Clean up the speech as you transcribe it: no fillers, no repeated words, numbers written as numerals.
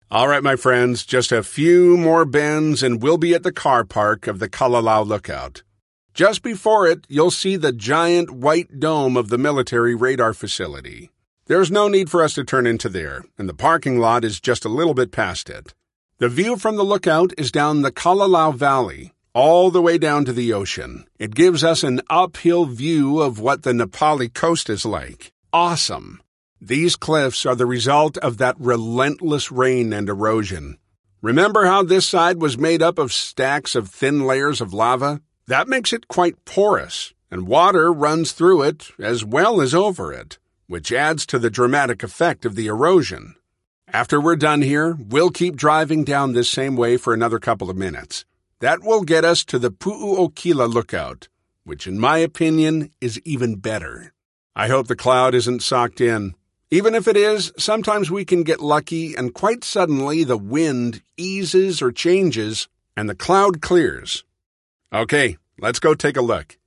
All right, my friends, just a few more bends and we'll be at the car park of the Kalalau Lookout. Just before it, you'll see the giant white dome of the military radar facility. There's no need for us to turn into there, and the parking lot is just a little bit past it. The view from the lookout is down the Kalalau Valley, all the way down to the ocean. It gives us an uphill view of what the Nepali coast is like. Awesome! These cliffs are the result of that relentless rain and erosion. Remember how this side was made up of stacks of thin layers of lava? That makes it quite porous, and water runs through it as well as over it, which adds to the dramatic effect of the erosion. After we're done here, we'll keep driving down this same way for another couple of minutes. That will get us to the Pu'u'okila Lookout, which in my opinion is even better. I hope the cloud isn't socked in. Even if it is, sometimes we can get lucky and quite suddenly the wind eases or changes and the cloud clears. Okay, let's go take a look.